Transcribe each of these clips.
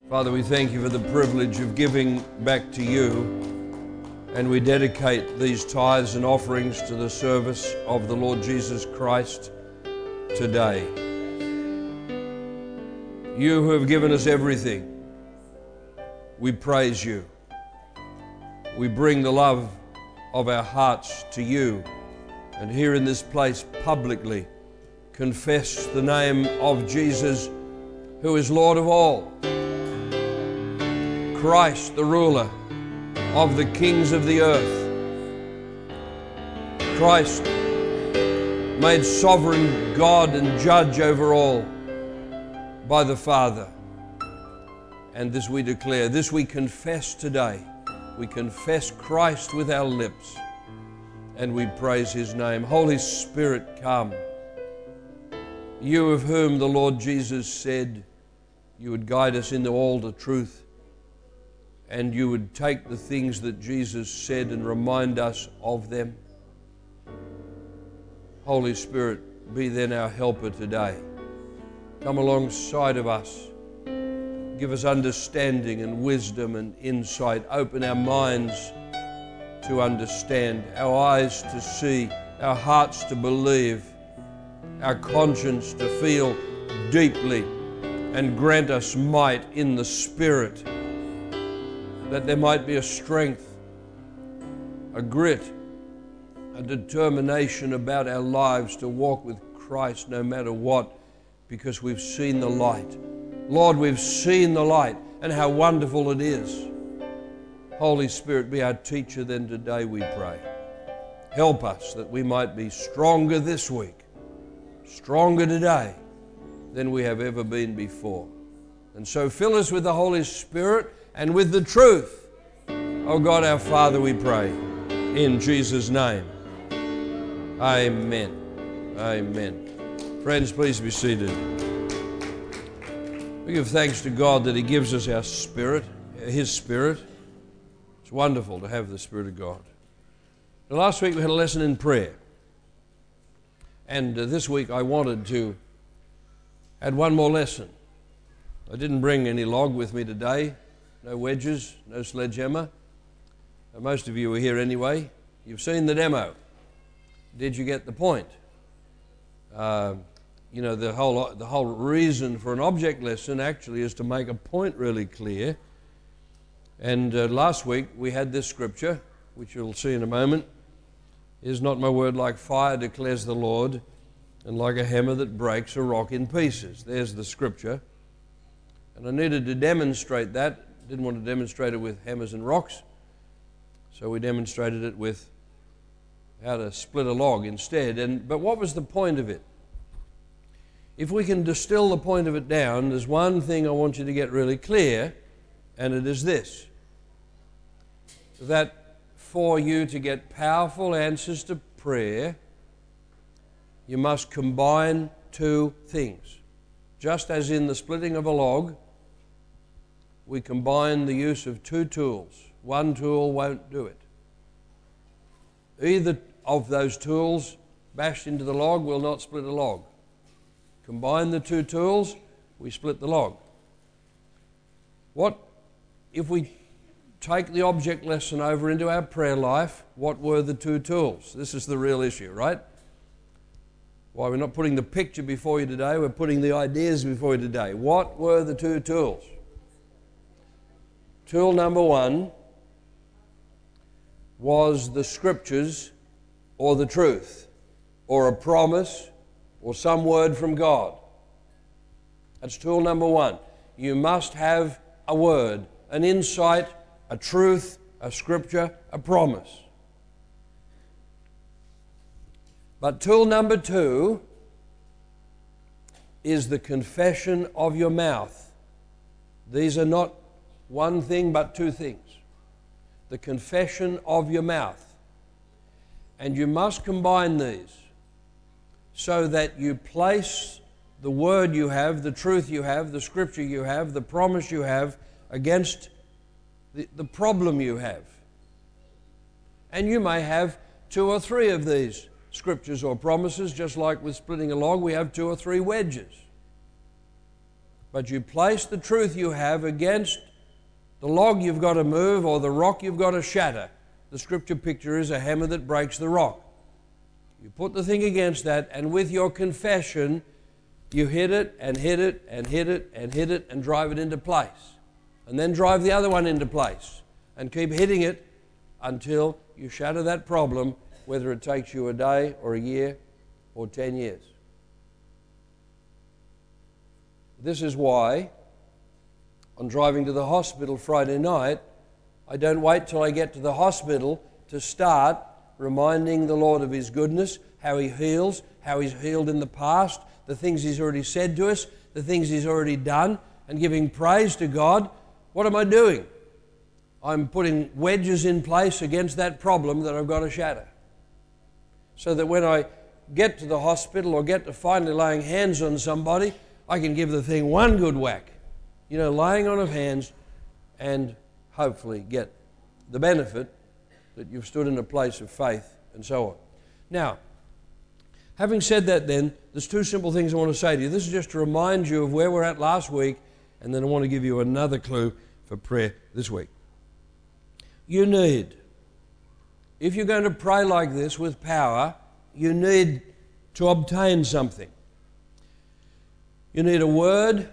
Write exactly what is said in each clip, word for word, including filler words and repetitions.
Father, we thank you for the privilege of giving back to you, and we dedicate these tithes and offerings to the service of the Lord Jesus Christ today. You who have given us everything, we praise you. We bring the love of our hearts to you, and here in this place publicly confess the name of Jesus, who is Lord of all. Christ, the ruler of the kings of the earth. Christ, made sovereign God and judge over all by the Father. And this we declare, this we confess today. We confess Christ with our lips, and we praise His name. Holy Spirit, come. You of whom the Lord Jesus said you would guide us into all the truth, and you would take the things that Jesus said and remind us of them. Holy Spirit, be then our helper today. Come alongside of us. Give us understanding and wisdom and insight. Open our minds to understand, our eyes to see, our hearts to believe, our conscience to feel deeply, and grant us might in the Spirit, that there might be a strength, a grit, a determination about our lives to walk with Christ no matter what, because we've seen the light. Lord, we've seen the light and how wonderful it is. Holy Spirit, be our teacher then today, we pray. Help us that we might be stronger this week, stronger today than we have ever been before. And so fill us with the Holy Spirit and with the truth. Oh God, our Father, we pray in Jesus' name. Amen. Amen. Friends, please be seated. We give thanks to God that He gives us our Spirit, His Spirit. It's wonderful to have the Spirit of God. Now, last week we had a lesson in prayer. And uh, this week I wanted to add one more lesson. I didn't bring any log with me today. No wedges, no sledgehammer. Uh, most of you are here anyway. You've seen the demo. Did you get the point? Uh, you know, the whole, the whole reason for an object lesson actually is to make a point really clear. And uh, last week we had this scripture, which you'll see in a moment. Is not my word like fire, declares the Lord, and like a hammer that breaks a rock in pieces. There's the scripture. And I needed to demonstrate that. Didn't want to demonstrate it with hammers and rocks, so we demonstrated it with how to split a log instead. And but what was the point of it? If we can distill the point of it down, there's one thing I want you to get really clear, and it is this: that for you to get powerful answers to prayer, you must combine two things. Just as in the splitting of a log, we combine the use of two tools. One tool won't do it. Either of those tools bashed into the log will not split a log. Combine the two tools, we split the log. What if we take the object lesson over into our prayer life? What were the two tools? This is the real issue, right? Why we're not putting the picture before you today, we're putting the ideas before you today. What were the two tools? Tool number one was the scriptures or the truth or a promise or some word from God. That's tool number one. You must have a word, an insight, a truth, a scripture, a promise. But tool number two is the confession of your mouth. These are not one thing but two things. The confession of your mouth. And you must combine these so that you place the word you have, the truth you have, the scripture you have, the promise you have against the, the problem you have. And you may have two or three of these scriptures or promises, just like with splitting a log, we have two or three wedges. but you place the truth you have against the log you've got to move or the rock you've got to shatter. The scripture picture is a hammer that breaks the rock. You put the thing against that, and with your confession, you hit it and hit it and hit it and hit it and drive it into place. And then drive the other one into place and keep hitting it until you shatter that problem, whether it takes you a day or a year or ten years. This is why on driving to the hospital Friday night, I don't wait till I get to the hospital to start reminding the Lord of His goodness, how He heals, how He's healed in the past, the things He's already said to us, the things He's already done, and giving praise to God. What am I doing? I'm putting wedges in place against that problem that I've got to shatter. So that when I get to the hospital or get to finally laying hands on somebody, I can give the thing one good whack. You know, laying on of hands, and hopefully get the benefit that you've stood in a place of faith and so on. Now, having said that then, there's two simple things I want to say to you. This is just to remind you of where we're at last week, and then I want to give you another clue for prayer this week. You need, if you're going to pray like this with power, you need to obtain something. You need a word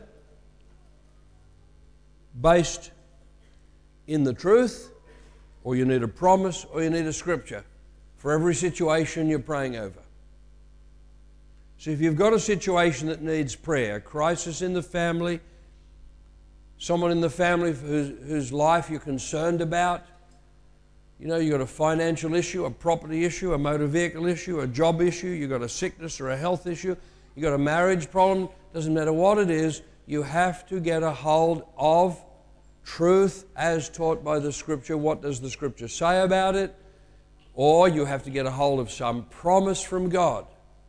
based in the truth, or you need a promise, or you need a scripture for every situation you're praying over. So if you've got a situation that needs prayer, a crisis in the family, someone in the family whose, whose life you're concerned about, you know, you've got a financial issue, a property issue, a motor vehicle issue, a job issue, you've got a sickness or a health issue, you've got a marriage problem, doesn't matter what it is, you have to get a hold of truth as taught by the Scripture. What does the Scripture say about it? Or you have to get a hold of some promise from God.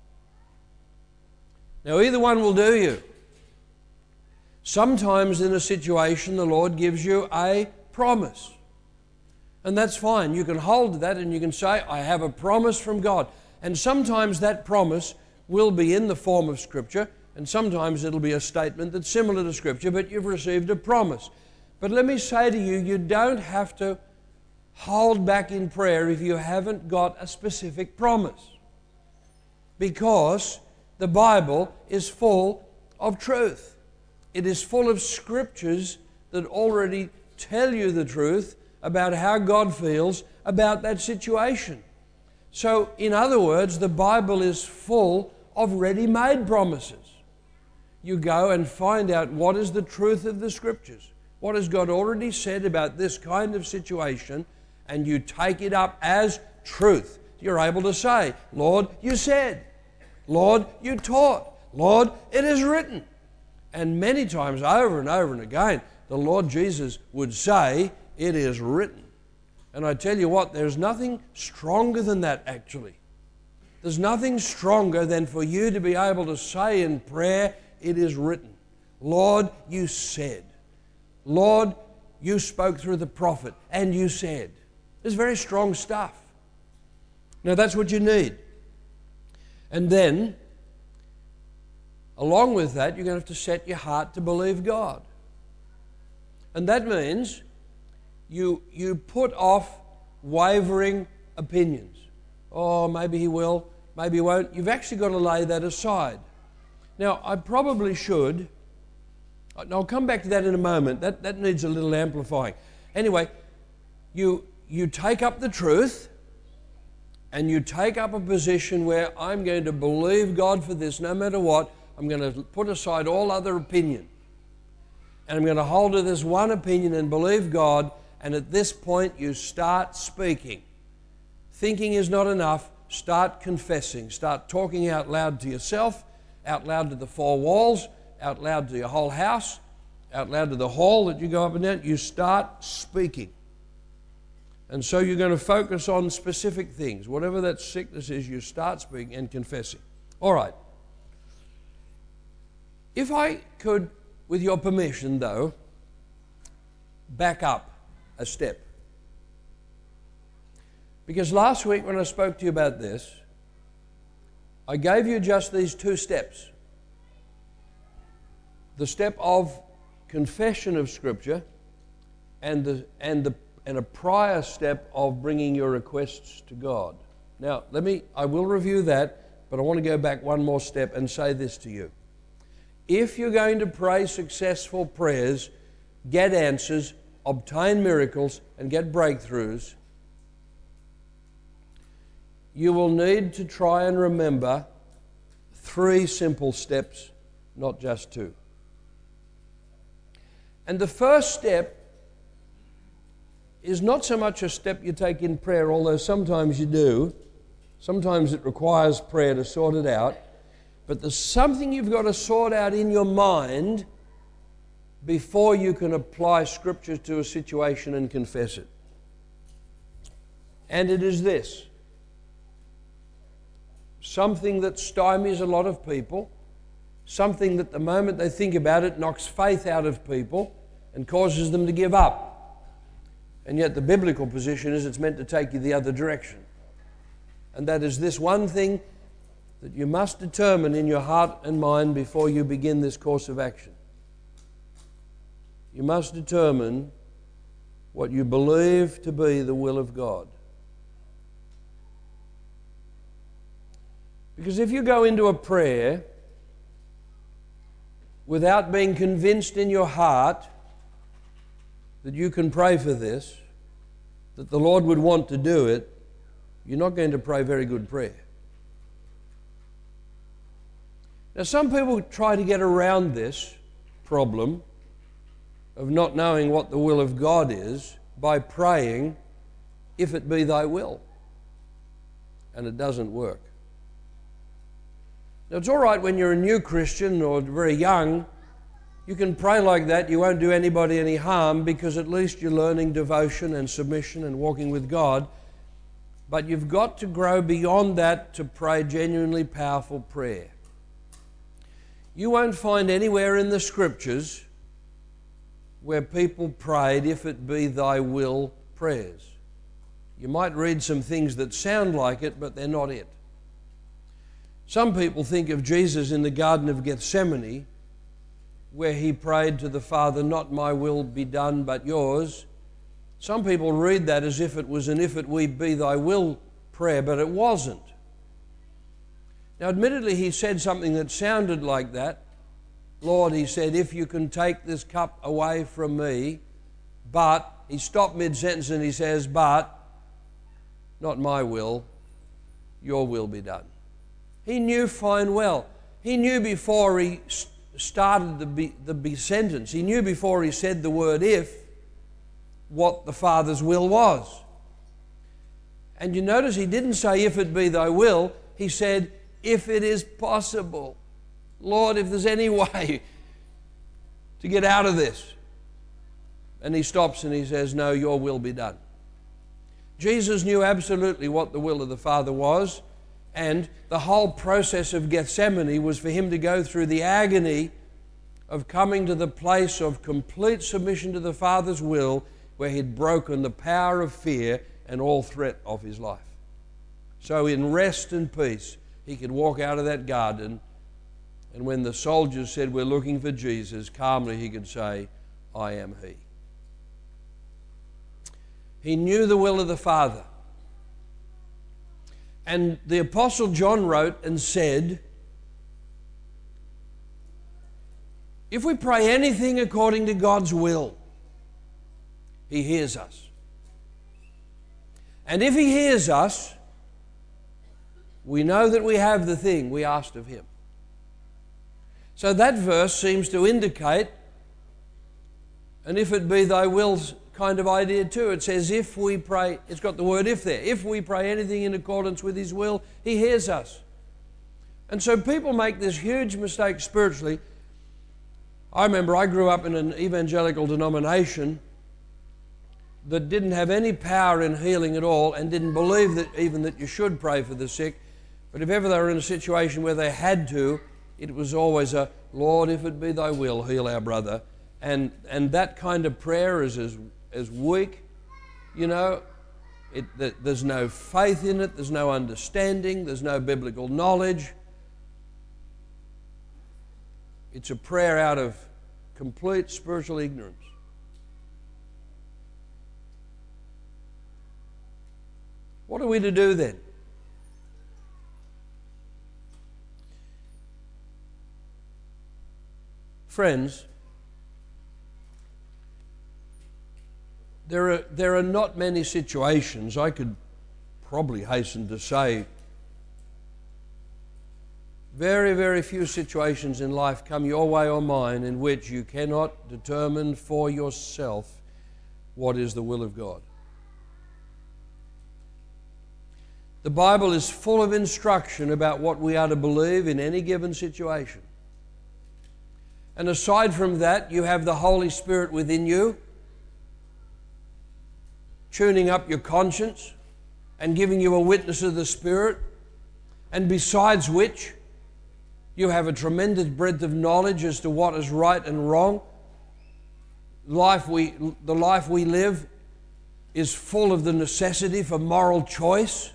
Now, either one will do you. Sometimes in a situation, the Lord gives you a promise. And that's fine. You can hold to that and you can say, I have a promise from God. And sometimes that promise will be in the form of Scripture, and sometimes it'll be a statement that's similar to Scripture, but you've received a promise. But let me say to you, you don't have to hold back in prayer if you haven't got a specific promise. Because the Bible is full of truth. It is full of scriptures that already tell you the truth about how God feels about that situation. So, in other words, the Bible is full of ready-made promises. You go and find out what is the truth of the Scriptures. What has God already said about this kind of situation, and you take it up as truth. You're able to say, Lord, you said. Lord, you taught. Lord, it is written. And many times, over and over and again, the Lord Jesus would say, it is written. And I tell you what, there's nothing stronger than that actually. There's nothing stronger than for you to be able to say in prayer, it is written. Lord, you said. Lord, you spoke through the prophet and you said. It's very strong stuff. Now that's what you need. And then, along with that, you're going to have to set your heart to believe God. And that means you, you put off wavering opinions. Oh, maybe he will, maybe he won't. You've actually got to lay that aside. Now, I probably should, I'll come back to that in a moment. That, that needs a little amplifying. Anyway, you, you take up the truth and you take up a position where I'm going to believe God for this no matter what. I'm going to put aside all other opinion. And I'm going to hold to this one opinion and believe God. And at this point, you start speaking. Thinking is not enough. Start confessing. Start talking out loud to yourself, out loud to the four walls, out loud to your whole house, out loud to the hall that you go up and down. You start speaking. And so you're going to focus on specific things. Whatever that sickness is, you start speaking and confessing. All right. If I could, with your permission though, back up a step. Because last week when I spoke to you about this, I gave you just these two steps. the step of confession of Scripture and the and the and a prior step of bringing your requests to God. Now, let me, I will review that, but I want to go back one more step and say this to you. If you're going to pray successful prayers, get answers, obtain miracles, and get breakthroughs, you will need to try and remember three simple steps, not just two. And the first step is not so much a step you take in prayer, although sometimes you do. Sometimes it requires prayer to sort it out. But there's something you've got to sort out in your mind before you can apply Scripture to a situation and confess it. And it is this. Something that stymies a lot of people, something that the moment they think about it knocks faith out of people and causes them to give up. And yet the biblical position is it's meant to take you the other direction. And that is this one thing that you must determine in your heart and mind before you begin this course of action. You must determine what you believe to be the will of God. Because if you go into a prayer without being convinced in your heart that you can pray for this, that the Lord would want to do it, you're not going to pray very good prayer. Now, some people try to get around this problem of not knowing what the will of God is by praying, "If it be thy will." And it doesn't work. Now, it's all right when you're a new Christian or very young. You can pray like that. You won't do anybody any harm because at least you're learning devotion and submission and walking with God. But you've got to grow beyond that to pray genuinely powerful prayer. You won't find anywhere in the Scriptures where people prayed, "If it be thy will" prayers. You might read some things that sound like it, but they're not it. Some people think of Jesus in the Garden of Gethsemane, where he prayed to the Father, "Not my will be done, but yours." Some people read that as if it was an "if it we be thy will" prayer, but it wasn't. Now, admittedly, he said something that sounded like that. "Lord," he said, "if you can take this cup away from me, but," he stopped mid-sentence and he says, "but not my will, your will be done." He knew fine well. He knew before he started the be, the be sentence, he knew before he said the word "if," what the Father's will was. And you notice he didn't say, "If it be thy will," he said, "If it is possible. Lord, if there's any way to get out of this." And he stops and he says, "No, your will be done." Jesus knew absolutely what the will of the Father was, and the whole process of Gethsemane was for him to go through the agony of coming to the place of complete submission to the Father's will, where he'd broken the power of fear and all threat of his life. So in rest and peace, he could walk out of that garden, and when the soldiers said, "We're looking for Jesus," calmly he could say, "I am he." He knew the will of the Father. And the Apostle John wrote and said, if we pray anything according to God's will, he hears us. And if he hears us, we know that we have the thing we asked of him. So that verse seems to indicate an "if it be thy will" kind of idea too. It says if we pray, it's got the word "if" there. If we pray anything in accordance with his will, he hears us. And so people make this huge mistake spiritually. I remember I grew up in an evangelical denomination that didn't have any power in healing at all and didn't believe that even that you should pray for the sick. But if ever they were in a situation where they had to, it was always a, "Lord, if it be thy will, heal our brother." And and that kind of prayer is as, as weak, you know. It, there's no faith in it, there's no understanding, there's no biblical knowledge. It's a prayer out of complete spiritual ignorance. What are we to do then? Friends, there are, there are not many situations, I could probably hasten to say, very, very few situations in life come your way or mine in which you cannot determine for yourself what is the will of God. The Bible is full of instruction about what we are to believe in any given situation. And aside from that, you have the Holy Spirit within you, tuning up your conscience and giving you a witness of the Spirit, and besides which, you have a tremendous breadth of knowledge as to what is right and wrong. Life we, the life we live is full of the necessity for moral choice.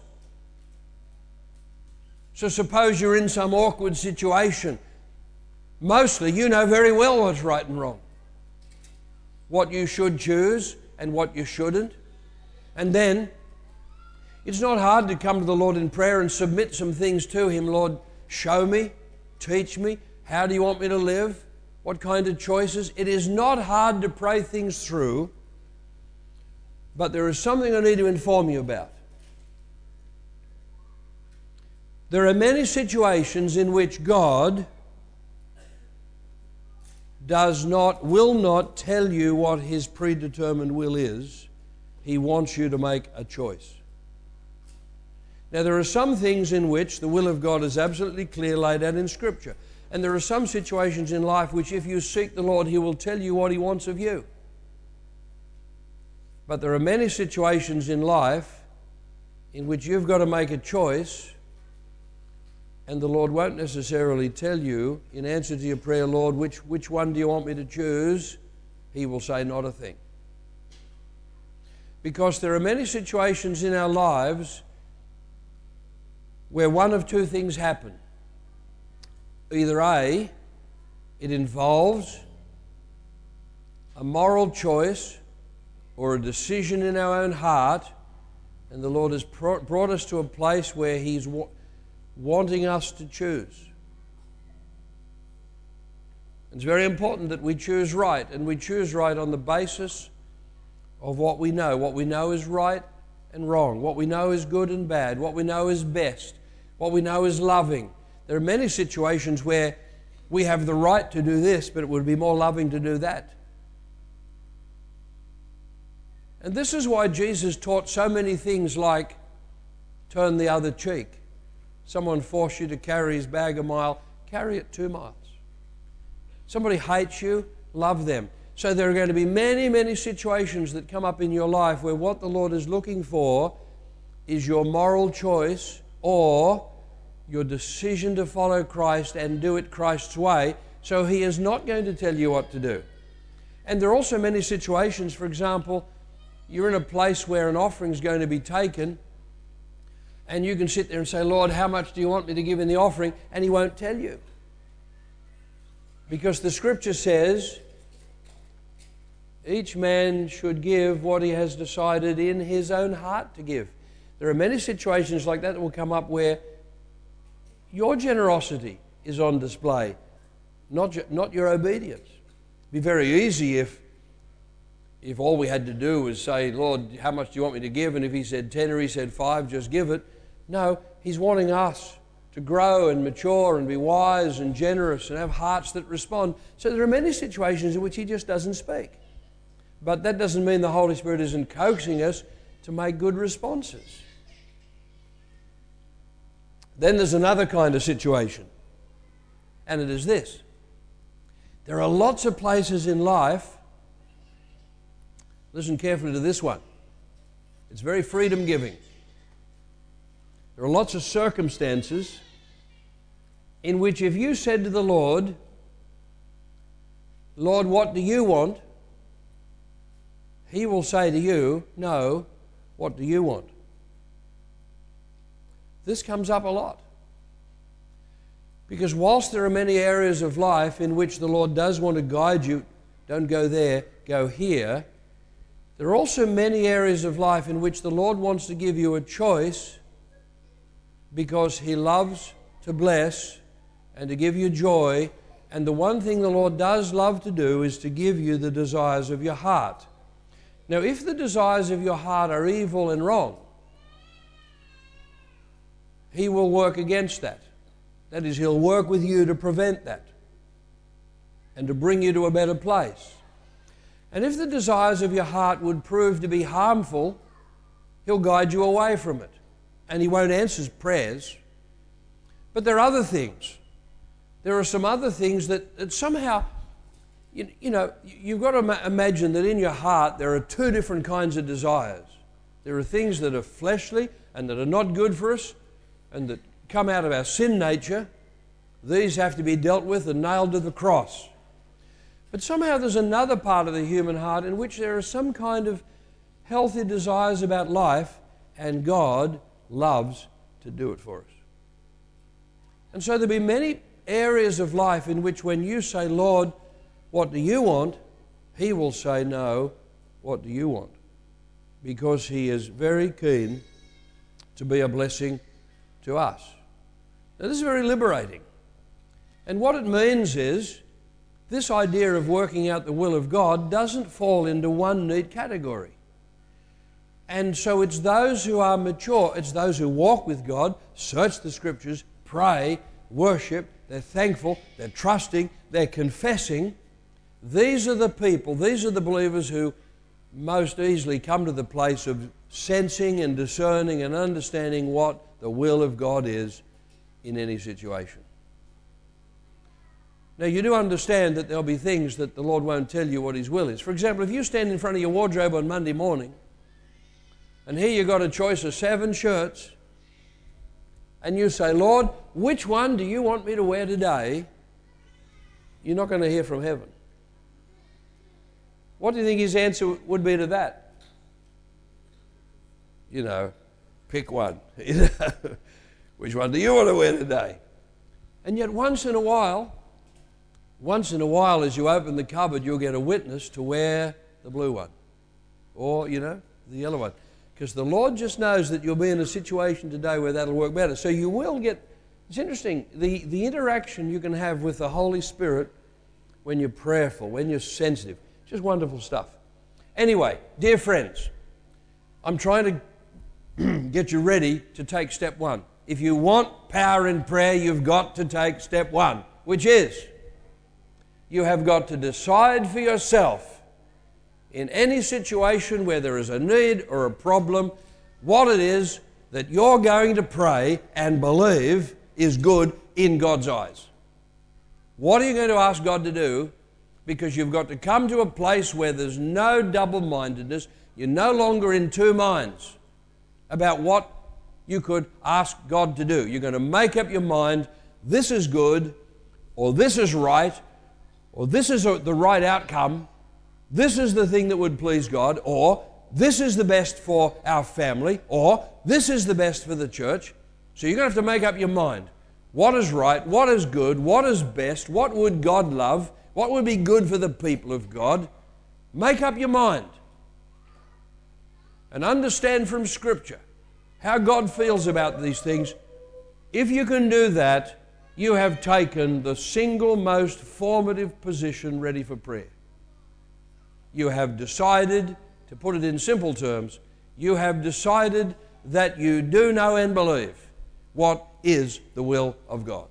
So suppose you're in some awkward situation. Mostly you know very well what's right and wrong, what you should choose and what you shouldn't. And then it's not hard to come to the Lord in prayer and submit some things to Him. Lord, show me, teach me, how do you want me to live? What kind of choices? It is not hard to pray things through, but there is something I need to inform you about. There are many situations in which God does not, will not tell you what His predetermined will is. He wants you to make a choice. Now, there are some things in which the will of God is absolutely clear, laid out in Scripture. And there are some situations in life which, if you seek the Lord, He will tell you what He wants of you. But there are many situations in life in which you've got to make a choice, and the Lord won't necessarily tell you, in answer to your prayer, Lord, which, which one do you want me to choose? He will say, not a thing. Because there are many situations in our lives where one of two things happen. Either A, it involves a moral choice or a decision in our own heart, and the Lord has brought us to a place where He's wa- wanting us to choose. It's very important that we choose right, and we choose right on the basis of what we know. What we know is right and wrong. What we know is good and bad. What we know is best. What we know is loving. There are many situations where we have the right to do this, but it would be more loving to do that. And this is why Jesus taught so many things like turn the other cheek. Someone forced you to carry his bag a mile, carry it two miles. Somebody hates you, love them. So there are going to be many, many situations that come up in your life where what the Lord is looking for is your moral choice or your decision to follow Christ and do it Christ's way. So He is not going to tell you what to do. And there are also many situations, for example, you're in a place where an offering is going to be taken, and you can sit there and say, Lord, how much do you want me to give in the offering? And He won't tell you. Because the Scripture says, each man should give what he has decided in his own heart to give. There are many situations like that that will come up where your generosity is on display, not, not your obedience. It'd be very easy if, if all we had to do was say, Lord, how much do you want me to give? And if He said ten or He said five, just give it. No, He's wanting us to grow and mature and be wise and generous and have hearts that respond. So there are many situations in which He just doesn't speak. But that doesn't mean the Holy Spirit isn't coaxing us to make good responses. Then there's another kind of situation, and it is this. There are lots of places in life, listen carefully to this one, it's very freedom-giving. There are lots of circumstances in which if you said to the Lord, Lord, what do you want? He will say to you, no, what do you want? This comes up a lot. Because whilst there are many areas of life in which the Lord does want to guide you, don't go there, go here, there are also many areas of life in which the Lord wants to give you a choice because He loves to bless and to give you joy. And the one thing the Lord does love to do is to give you the desires of your heart. Now, if the desires of your heart are evil and wrong, He will work against that. That is, He'll work with you to prevent that and to bring you to a better place. And if the desires of your heart would prove to be harmful, He'll guide you away from it. And He won't answer prayers. But there are other things. There are some other things that, that somehow, you, you know, you've got to ma- imagine that in your heart there are two different kinds of desires. There are things that are fleshly and that are not good for us and that come out of our sin nature. These have to be dealt with and nailed to the cross. But somehow there's another part of the human heart in which there are some kind of healthy desires about life, and God loves to do it for us. And so there'll be many areas of life in which when you say, Lord, what do you want? He will say, no, what do you want? Because He is very keen to be a blessing to us. Now this is very liberating. And what it means is, this idea of working out the will of God doesn't fall into one neat category. And so it's those who are mature, it's those who walk with God, search the Scriptures, pray, worship, they're thankful, they're trusting, they're confessing. These are the people, these are the believers who most easily come to the place of sensing and discerning and understanding what the will of God is in any situation. Now, you do understand that there'll be things that the Lord won't tell you what His will is. For example, if you stand in front of your wardrobe on Monday morning, and here you've got a choice of seven shirts, and you say, Lord, which one do you want me to wear today? You're not going to hear from heaven. What do you think His answer would be to that? You know, pick one. Which one do you want to wear today? And yet once in a while, Once in a while, as you open the cupboard, you'll get a witness to wear the blue one. Or, you know, the yellow one. Because the Lord just knows that you'll be in a situation today where that'll work better. So you will get, it's interesting, the, the interaction you can have with the Holy Spirit when you're prayerful, when you're sensitive. Just wonderful stuff. Anyway, dear friends, I'm trying to get you ready to take step one. If you want power in prayer, you've got to take step one, which is, you have got to decide for yourself in any situation where there is a need or a problem, what it is that you're going to pray and believe is good in God's eyes. What are you going to ask God to do? Because you've got to come to a place where there's no double-mindedness. You're no longer in two minds about what you could ask God to do. You're going to make up your mind, this is good, or this is right, or this is the right outcome, this is the thing that would please God, or this is the best for our family, or this is the best for the church. So you're going to have to make up your mind. What is right? What is good? What is best? What would God love? What would be good for the people of God? Make up your mind. And understand from Scripture how God feels about these things. If you can do that, you have taken the single most formative position ready for prayer. You have decided, to put it in simple terms, you have decided that you do know and believe what is the will of God.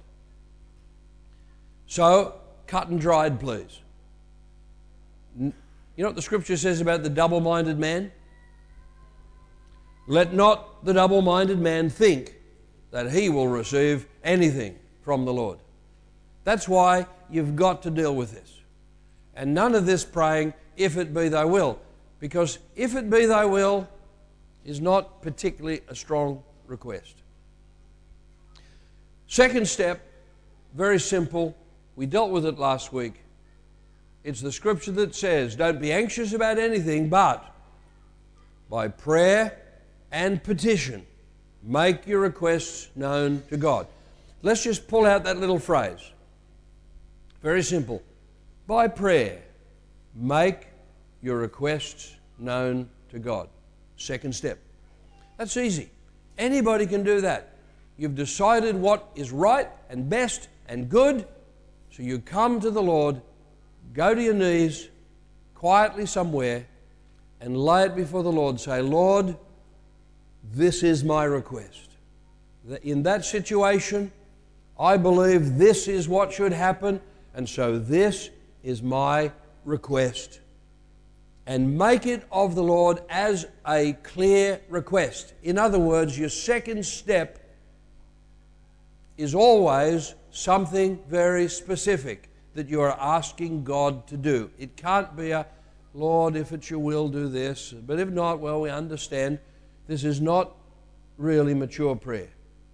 So, cut and dried, please. You know what the Scripture says about the double-minded man? Let not the double-minded man think that he will receive anything from the Lord. That's why you've got to deal with this. And none of this praying, if it be thy will. Because if it be thy will is not particularly a strong request. Second step, very simple. We dealt with it last week. It's the Scripture that says, don't be anxious about anything, but by prayer and petition, make your requests known to God. Let's just pull out that little phrase. Very simple. By prayer, make your requests known to God. Second step. That's easy. Anybody can do that. You've decided what is right and best and good, so you come to the Lord, go to your knees, quietly somewhere, and lay it before the Lord. Say, Lord, this is my request. In that situation, I believe this is what should happen, and so this is my request. And make it of the Lord as a clear request. In other words, your second step is always something very specific that you are asking God to do. It can't be a, Lord, if it's your will, do this. But if not, well, we understand this is not really mature prayer.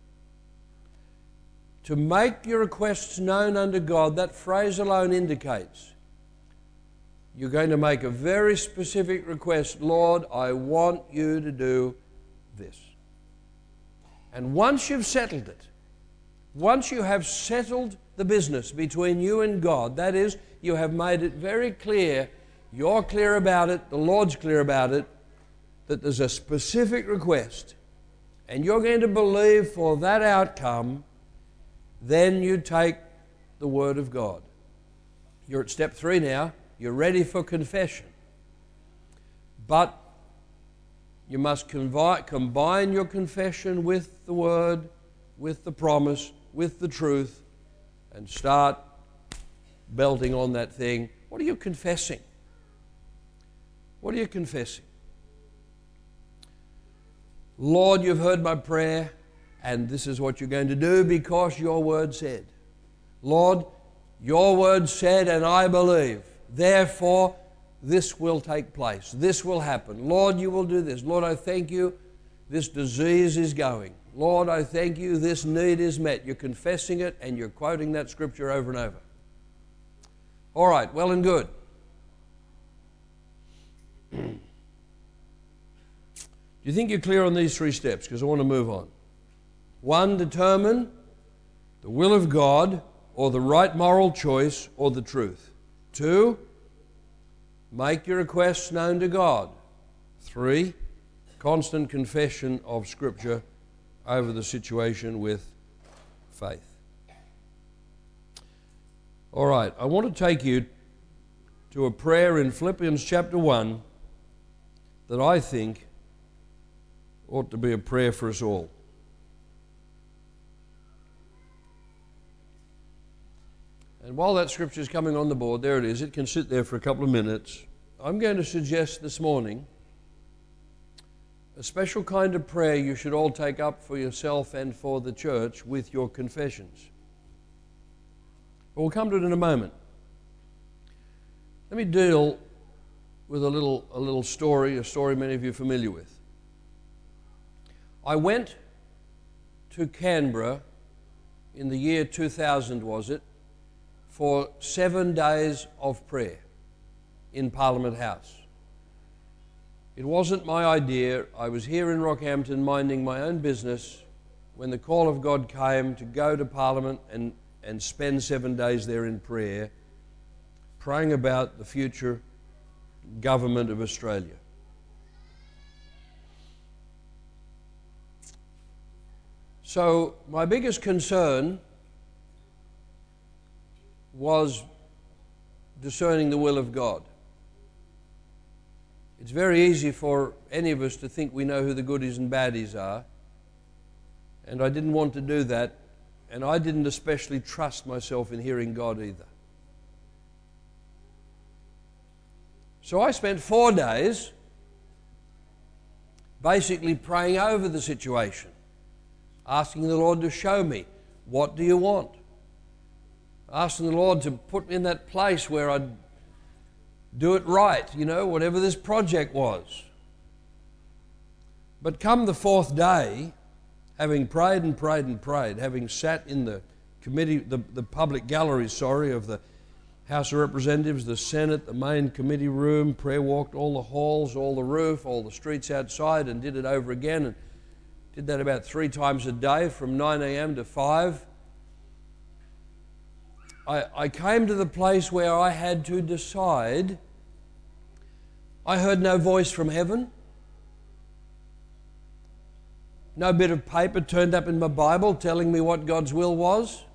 To make your requests known unto God, that phrase alone indicates you're going to make a very specific request. Lord, I want you to do this. And once you've settled it, once you have settled the business between you and God, that is, you have made it very clear, you're clear about it, the Lord's clear about it, that there's a specific request, and you're going to believe for that outcome, then you take the Word of God. You're at step three now. You're ready for confession. But you must convi- combine your confession with the Word, with the promise, with the truth, and start belting on that thing. What are you confessing? What are you confessing? Lord, you've heard my prayer, and this is what you're going to do because your Word said. Lord, your Word said, and I believe. Therefore, this will take place. This will happen. Lord, you will do this. Lord, I thank you. This disease is going. Lord, I thank you. This need is met. You're confessing it and you're quoting that scripture over and over. All right, well and good. Do you think you're clear on these three steps? Because I want to move on. One, determine the will of God or the right moral choice or the truth. Two, make your requests known to God. Three, constant confession of Scripture over the situation with faith. All right, I want to take you to a prayer in Philippians chapter one that I think ought to be a prayer for us all. And while that scripture is coming on the board, there it is, it can sit there for a couple of minutes. I'm going to suggest this morning a special kind of prayer you should all take up for yourself and for the church with your confessions. But we'll come to it in a moment. Let me deal with a little, a little story, a story many of you are familiar with. I went to Canberra in the year two thousand, was it, for seven days of prayer in Parliament House. It wasn't my idea. I was here in Rockhampton minding my own business when the call of God came to go to Parliament and, and spend seven days there in prayer, praying about the future government of Australia. So my biggest concern was discerning the will of God. It's very easy for any of us to think we know who the goodies and baddies are, and I didn't want to do that, and I didn't especially trust myself in hearing God either. So I spent four days basically praying over the situation, asking the Lord to show me, what do you want? Asking the Lord to put me in that place where I'd do it right, you know, whatever this project was. But come the fourth day, having prayed and prayed and prayed, having sat in the committee, the, the public gallery, sorry, of the House of Representatives, the Senate, the main committee room, prayer walked all the halls, all the roof, all the streets outside, and did it over again, and did that about three times a day from nine a.m. to five. I, I came to the place where I had to decide. I heard no voice from heaven. No bit of paper turned up in my Bible telling me what God's will was.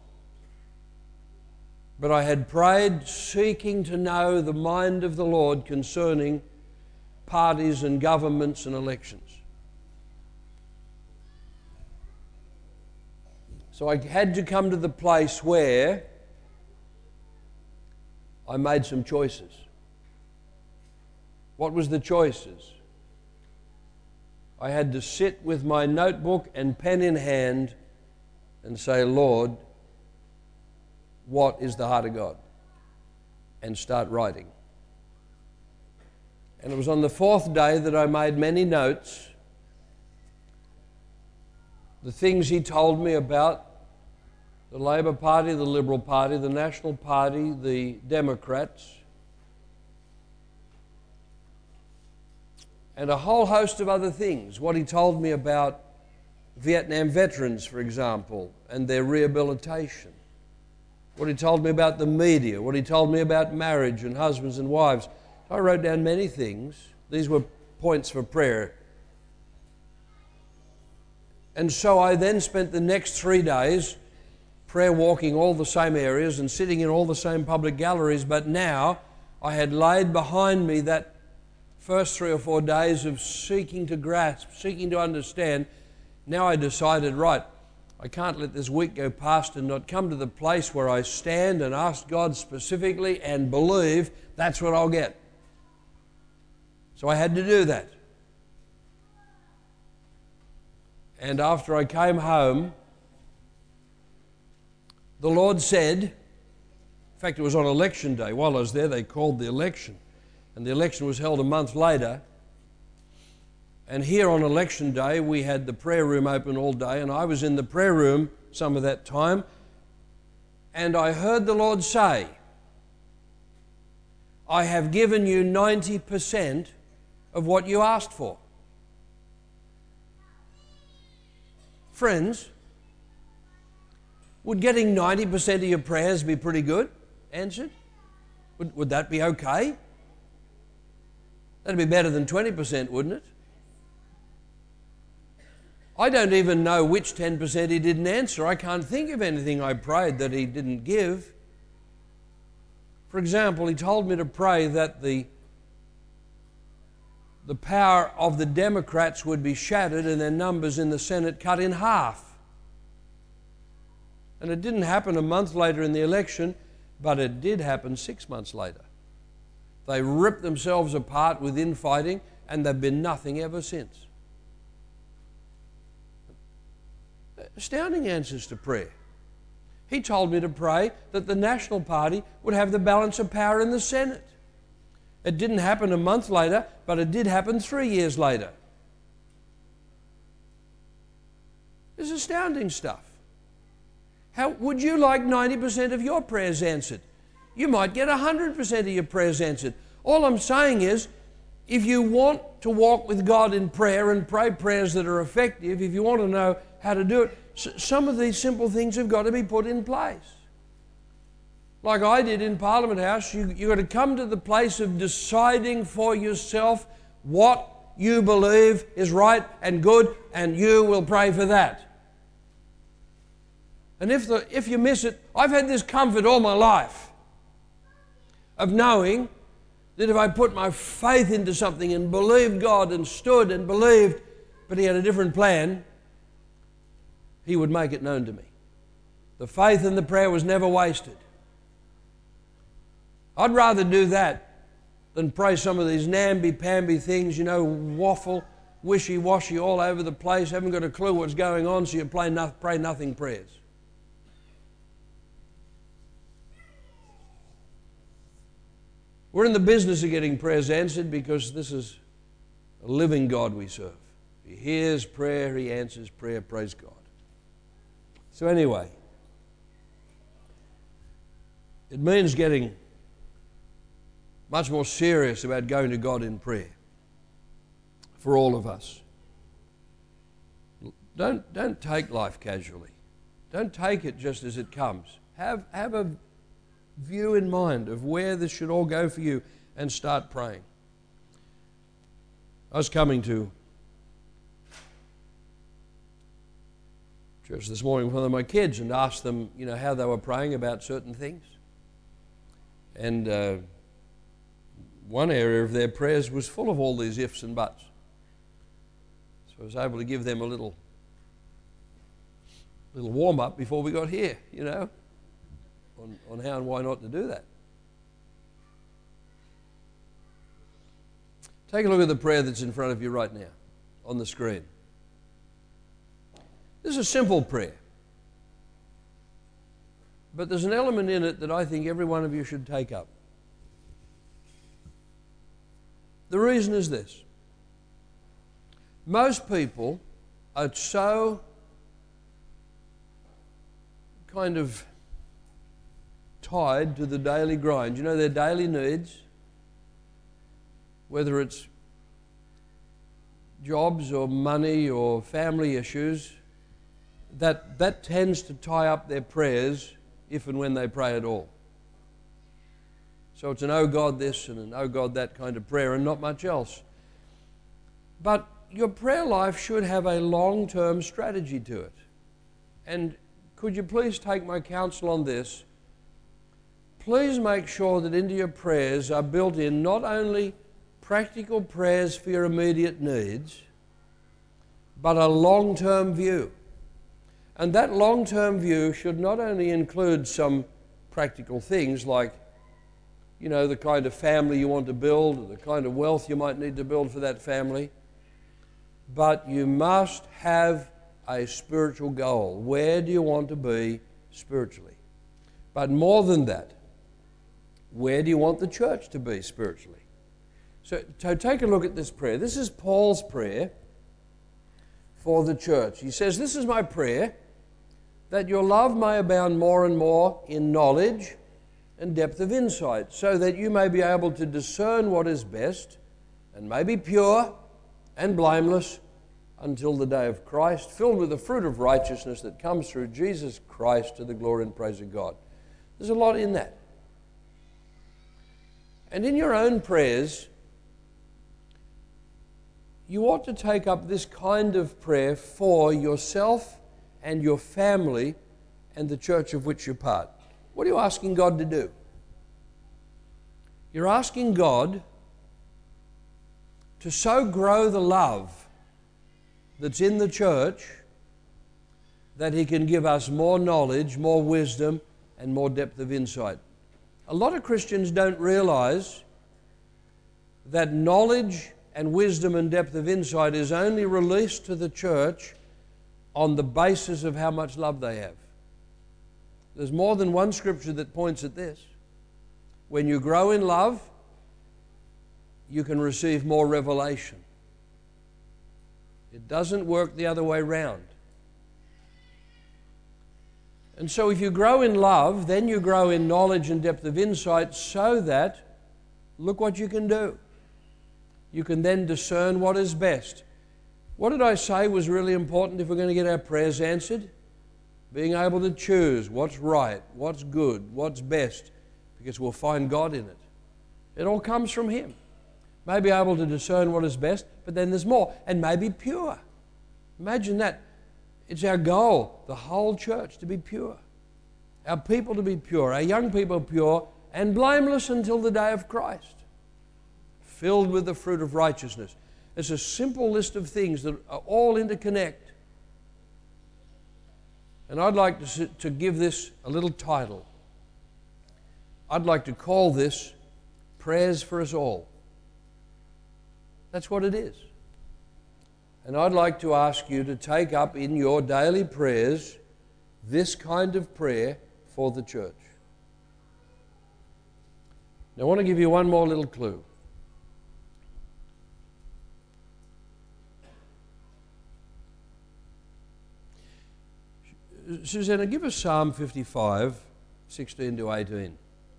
But I had prayed, seeking to know the mind of the Lord concerning parties and governments and elections. So I had to come to the place where I made some choices. What was the choices? I had to sit with my notebook and pen in hand and say, Lord, what is the heart of God? And start writing. And it was on the fourth day that I made many notes. The things he told me about the Labor Party, the Liberal Party, the National Party, the Democrats, and a whole host of other things. What he told me about Vietnam veterans, for example, and their rehabilitation. What he told me about the media. What he told me about marriage and husbands and wives. I wrote down many things. These were points for prayer. And so I then spent the next three days prayer walking all the same areas and sitting in all the same public galleries, but now I had laid behind me that first three or four days of seeking to grasp, seeking to understand. Now I decided, right, I can't let this week go past and not come to the place where I stand and ask God specifically and believe that's what I'll get. So I had to do that. And after I came home, the Lord said, in fact it was on election day, while I was there they called the election, and the election was held a month later. And here on election day we had the prayer room open all day, and I was in the prayer room some of that time, and I heard the Lord say, I have given you ninety percent of what you asked for. Friends, would getting ninety percent of your prayers be pretty good answered? Would, would that be okay? That'd be better than twenty percent, wouldn't it? I don't even know which ten percent he didn't answer. I can't think of anything I prayed that he didn't give. For example, he told me to pray that the, the power of the Democrats would be shattered and their numbers in the Senate cut in half. And it didn't happen a month later in the election, but it did happen six months later. They ripped themselves apart with infighting, and they've been nothing ever since. Astounding answers to prayer. He told me to pray that the National Party would have the balance of power in the Senate. It didn't happen a month later, but it did happen three years later. It's astounding stuff. How would you like ninety percent of your prayers answered? You might get one hundred percent of your prayers answered. All I'm saying is, if you want to walk with God in prayer and pray prayers that are effective, if you want to know how to do it, some of these simple things have got to be put in place. Like I did in Parliament House, you, you've got to come to the place of deciding for yourself what you believe is right and good, and you will pray for that. And if, the, if you miss it, I've had this comfort all my life of knowing that if I put my faith into something and believed God and stood and believed, but He had a different plan, He would make it known to me. The faith and the prayer was never wasted. I'd rather do that than pray some of these namby-pamby things, you know, waffle, wishy-washy all over the place, haven't got a clue what's going on, so you pray, no, pray nothing prayers. We're in the business of getting prayers answered because this is a living God we serve. He hears prayer, He answers prayer, praise God. So anyway, it means getting much more serious about going to God in prayer for all of us. Don't, don't take life casually. Don't take it just as it comes. Have, have a, view in mind of where this should all go for you and start praying. I was coming to church this morning with one of my kids and asked them, you know, how they were praying about certain things. And uh, one area of their prayers was full of all these ifs and buts. So I was able to give them a little, little warm-up before we got here, you know, on, on how and why not to do that. Take a look at the prayer that's in front of you right now on the screen. This is a simple prayer, but there's an element in it that I think every one of you should take up. The reason is this. Most people are so kind of tied to the daily grind. You know, their daily needs, whether it's jobs or money or family issues, that, that tends to tie up their prayers if and when they pray at all. So it's an oh God this and an oh God that kind of prayer and not much else. But your prayer life should have a long-term strategy to it. And could you please take my counsel on this? Please make sure that into your prayers are built in not only practical prayers for your immediate needs, but a long-term view. And that long-term view should not only include some practical things like, you know, the kind of family you want to build, or the kind of wealth you might need to build for that family, but you must have a spiritual goal. Where do you want to be spiritually? But more than that, where do you want the church to be spiritually? So, so take a look at this prayer. This is Paul's prayer for the church. He says, "This is my prayer, that your love may abound more and more in knowledge and depth of insight, so that you may be able to discern what is best, and may be pure and blameless until the day of Christ, filled with the fruit of righteousness that comes through Jesus Christ to the glory and praise of God." There's a lot in that. And in your own prayers, you ought to take up this kind of prayer for yourself and your family and the church of which you're part. What are you asking God to do? You're asking God to so grow the love that's in the church that He can give us more knowledge, more wisdom, and more depth of insight. A lot of Christians don't realize that knowledge and wisdom and depth of insight is only released to the church on the basis of how much love they have. There's more than one scripture that points at this. When you grow in love, you can receive more revelation. It doesn't work the other way round. And so if you grow in love, then you grow in knowledge and depth of insight, so that, look what you can do. You can then discern what is best. What did I say was really important if we're going to get our prayers answered? Being able to choose what's right, what's good, what's best, because we'll find God in it. It all comes from Him. May be able to discern what is best, but then there's more, and may be pure. Imagine that. It's our goal, the whole church, to be pure. Our people to be pure, our young people pure, and blameless until the day of Christ. Filled with the fruit of righteousness. It's a simple list of things that are all interconnect. And I'd like to, to give this a little title. I'd like to call this Prayers for Us All. That's what it is. And I'd like to ask you to take up in your daily prayers this kind of prayer for the church. Now I want to give you one more little clue. Susanna, give us Psalm fifty-five, sixteen to eighteen.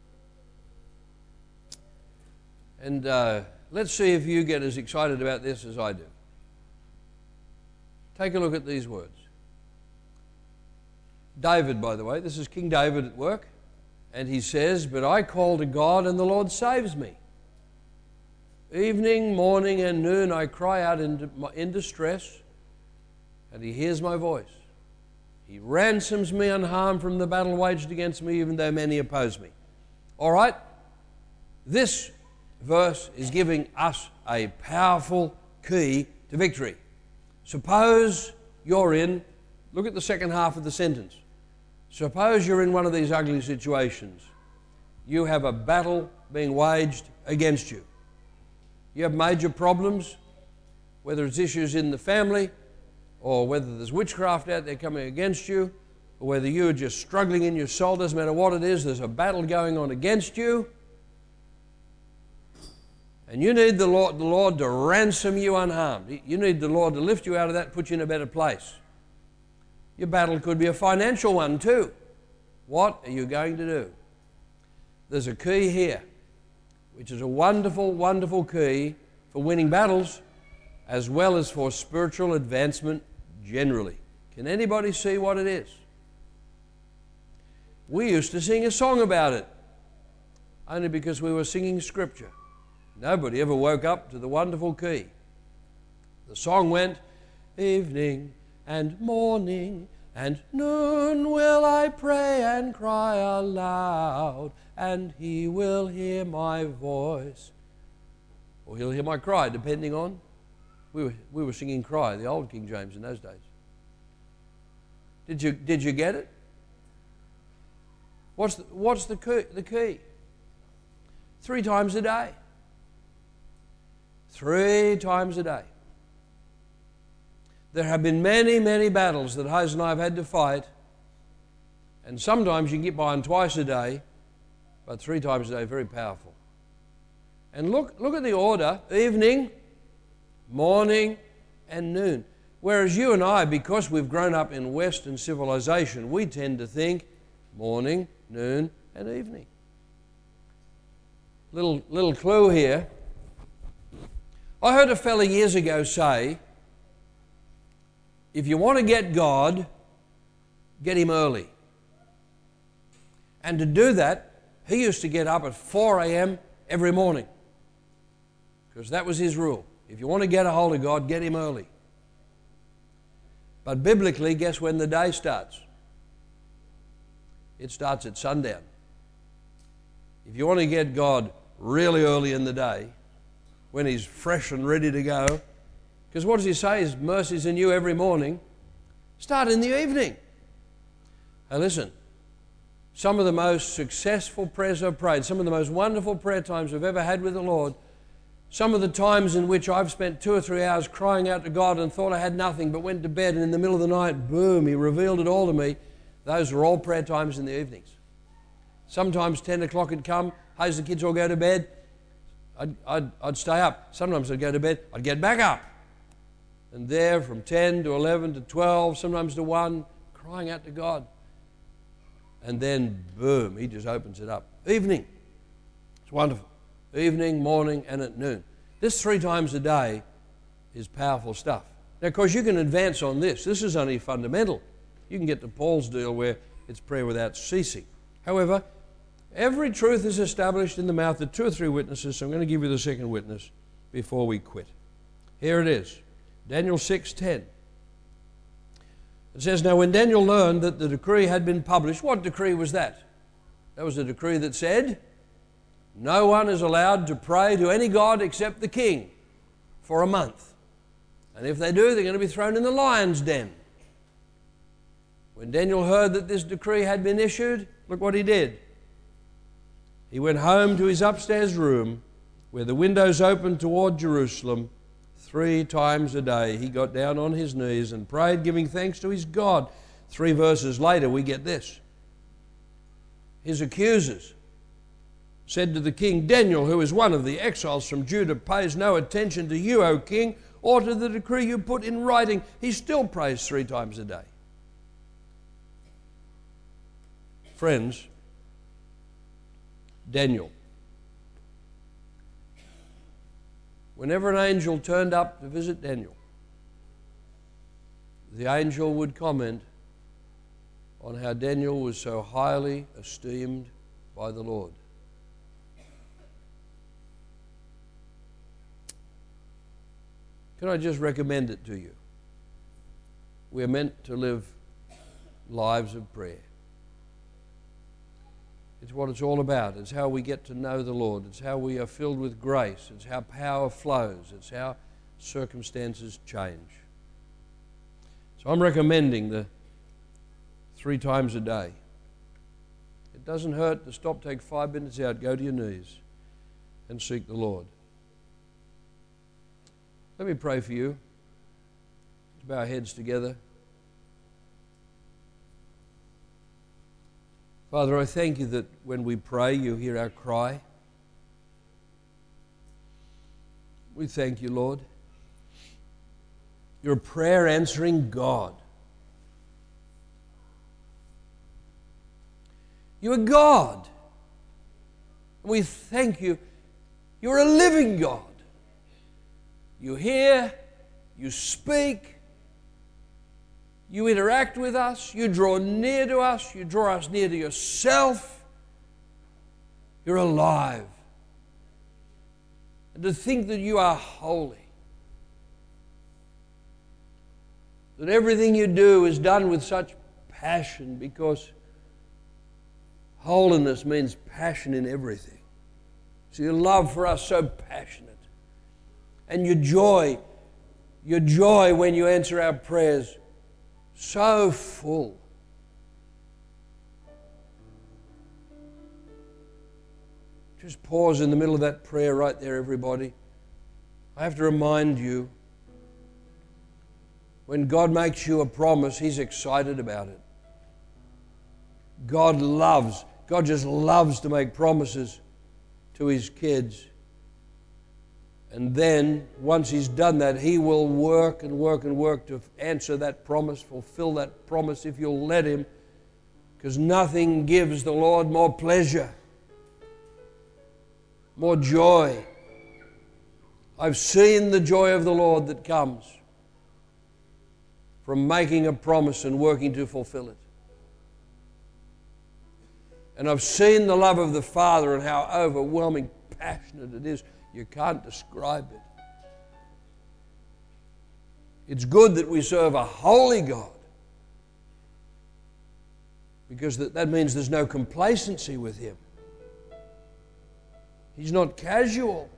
And uh, let's see if you get as excited about this as I do. Take a look at these words. David, by the way, this is King David at work. And he says, but I call to God and the Lord saves me. Evening, morning, and noon I cry out in, in distress, and he hears my voice. He ransoms me unharmed from the battle waged against me, even though many oppose me. All right? This verse is giving us a powerful key to victory. Suppose you're in, look at the second half of the sentence. Suppose you're in one of these ugly situations. You have a battle being waged against you. You have major problems, whether it's issues in the family, or whether there's witchcraft out there coming against you, or whether you're just struggling in your soul, doesn't matter what it is, there's a battle going on against you. And you need the Lord, the Lord to ransom you unharmed. You need the Lord to lift you out of that, put you in a better place. Your battle could be a financial one too. What are you going to do? There's a key here, which is a wonderful, wonderful key for winning battles as well as for spiritual advancement generally. Can anybody see what it is? We used to sing a song about it, only because we were singing Scripture. Nobody ever woke up to the wonderful key. The song went, evening and morning and noon will I pray and cry aloud, and he will hear my voice. Or he'll hear my cry, depending on. We were, we were singing Cry, the old King James in those days. Did you, did you get it? What's the, what's the key, the key? Three times a day. Three times a day. There have been many, many battles that Hose and I have had to fight, and sometimes you can get by on twice a day, but three times a day, very powerful. And look, look at the order, evening, morning, and noon. Whereas you and I, because we've grown up in Western civilization, we tend to think morning, noon, and evening. Little, little clue here. I heard a fella years ago say, if you want to get God, get him early. And to do that, he used to get up at four a.m. every morning, because that was his rule. If you want to get a hold of God, get him early. But biblically, guess when the day starts? It starts at sundown. If you want to get God really early in the day, when he's fresh and ready to go, because what does he say? His mercies in you every morning. Start in the evening. Now listen, some of the most successful prayers I've prayed, some of the most wonderful prayer times I've ever had with the Lord, some of the times in which I've spent two or three hours crying out to God and thought I had nothing but went to bed, and in the middle of the night, boom, he revealed it all to me. Those were all prayer times in the evenings. Sometimes ten o'clock had come, hey, the kids all go to bed, I'd, I'd, I'd stay up. Sometimes I'd go to bed, I'd get back up. And there from ten to eleven to twelve, sometimes to one, crying out to God. And then, boom, he just opens it up. Evening. It's wonderful. Evening, morning, and at noon. This three times a day is powerful stuff. Now, of course, you can advance on this. This is only fundamental. You can get to Paul's deal where it's prayer without ceasing. However, every truth is established in the mouth of two or three witnesses, so I'm going to give you the second witness before we quit. Here it is. Daniel six ten. It says, now when Daniel learned that the decree had been published, what decree was that? That was a decree that said, no one is allowed to pray to any god except the king for a month. And if they do, they're going to be thrown in the lion's den. When Daniel heard that this decree had been issued, look what he did. He went home to his upstairs room where the windows opened toward Jerusalem. Three times a day he got down on his knees and prayed, giving thanks to his God. Three verses later we get this. His accusers said to the king, Daniel, who is one of the exiles from Judah, pays no attention to you, O king, or to the decree you put in writing. He still prays three times a day. Friends, Daniel, whenever an angel turned up to visit Daniel, the angel would comment on how Daniel was so highly esteemed by the Lord. Can I just recommend it to you? We're meant to live lives of prayer. It's what it's all about. It's how we get to know the Lord. It's how we are filled with grace. It's how power flows. It's how circumstances change. So I'm recommending the three times a day. It doesn't hurt to stop, take five minutes out, go to your knees and seek the Lord. Let me pray for you. Let's bow our heads together. Father, I thank you that when we pray, you hear our cry. We thank you, Lord. You're a prayer-answering God. You're God. We thank you. You're a living God. You hear, you speak, you interact with us, you draw near to us, you draw us near to yourself. You're alive. And to think that you are holy, that everything you do is done with such passion, because holiness means passion in everything. So your love for us so passionate. And your joy, your joy when you answer our prayers, so full. Just pause in the middle of that prayer right there, everybody. I have to remind you, when God makes you a promise, He's excited about it. God loves, God just loves to make promises to His kids. And then, once He's done that, He will work and work and work to answer that promise, fulfill that promise if you'll let Him, because nothing gives the Lord more pleasure, more joy. I've seen the joy of the Lord that comes from making a promise and working to fulfill it. And I've seen the love of the Father and how overwhelming, passionate it is. You can't describe it. It's good that we serve a holy God, because that, that means there's no complacency with Him. He's not casual.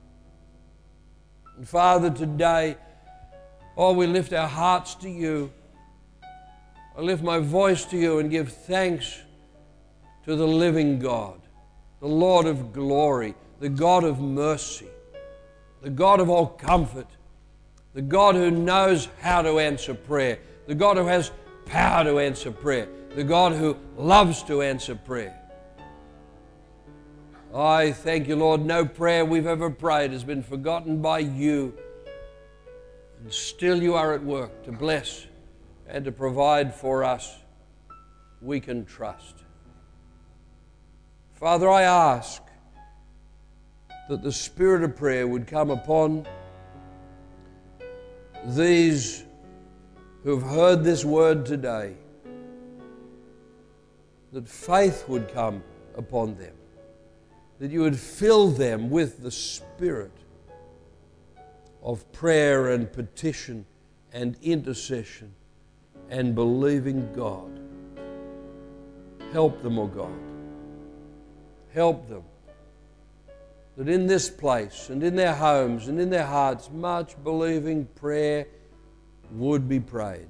And Father, today, oh, we lift our hearts to you. I lift my voice to you and give thanks to the living God, the Lord of glory, the God of mercy, the God of all comfort, the God who knows how to answer prayer, the God who has power to answer prayer, the God who loves to answer prayer. I thank you, Lord, no prayer we've ever prayed has been forgotten by you, and still you are at work to bless and to provide for us. We can trust. Father, I ask that the spirit of prayer would come upon these who have heard this word today, that faith would come upon them, that you would fill them with the spirit of prayer and petition and intercession and believing God. Help them, O God. Help them, that in this place and in their homes and in their hearts, much believing prayer would be prayed.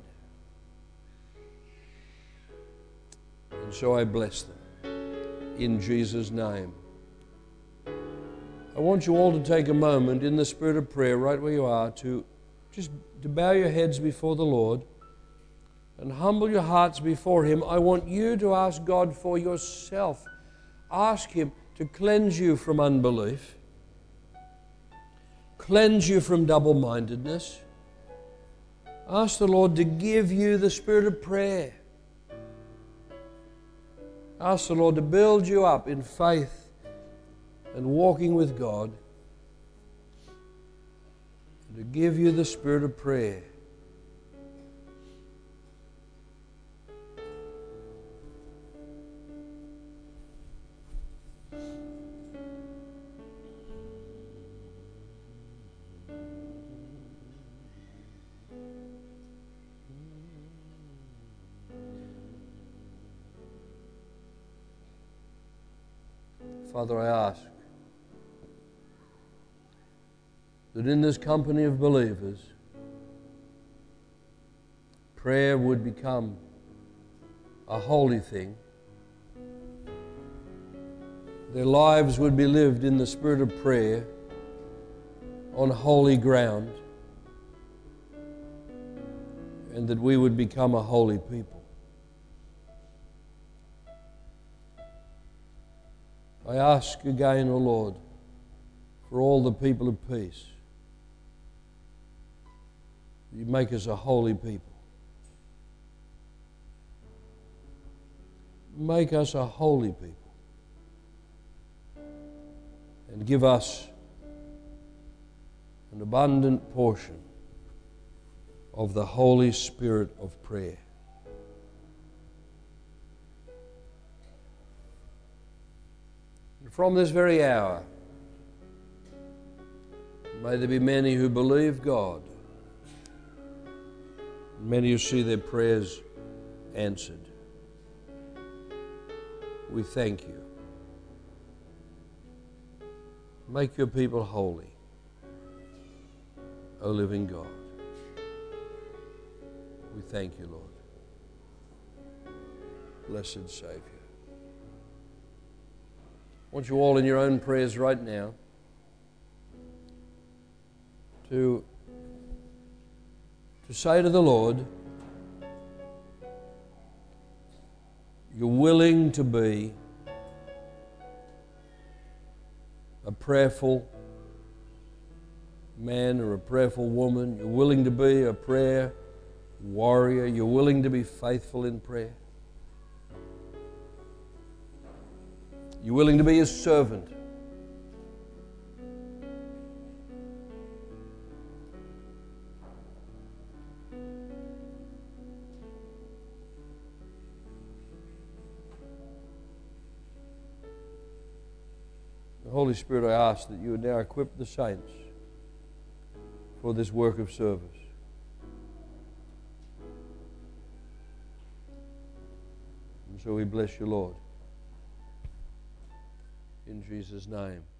And so I bless them in Jesus' name. I want you all to take a moment in the spirit of prayer, right where you are, to just to bow your heads before the Lord and humble your hearts before Him. I want you to ask God for yourself. Ask Him to cleanse you from unbelief, cleanse you from double-mindedness. Ask the Lord to give you the spirit of prayer. Ask the Lord to build you up in faith and walking with God, and to give you the spirit of prayer. Father, I ask that in this company of believers, prayer would become a holy thing. Their lives would be lived in the spirit of prayer on holy ground, and that we would become a holy people. I ask again, O Lord, for all the people of peace, you make us a holy people. Make us a holy people. And give us an abundant portion of the Holy Spirit of prayer. And from this very hour, may there be many who believe God, many who see their prayers answered. We thank you. Make your people holy, O living God. We thank you, Lord. Blessed Savior. I want you all in your own prayers right now to, to say to the Lord, you're willing to be a prayerful man or a prayerful woman. You're willing to be a prayer warrior. You're willing to be faithful in prayer. You're willing to be His servant. Holy Spirit, I ask that you would now equip the saints for this work of service. And so we bless you, Lord. In Jesus' name.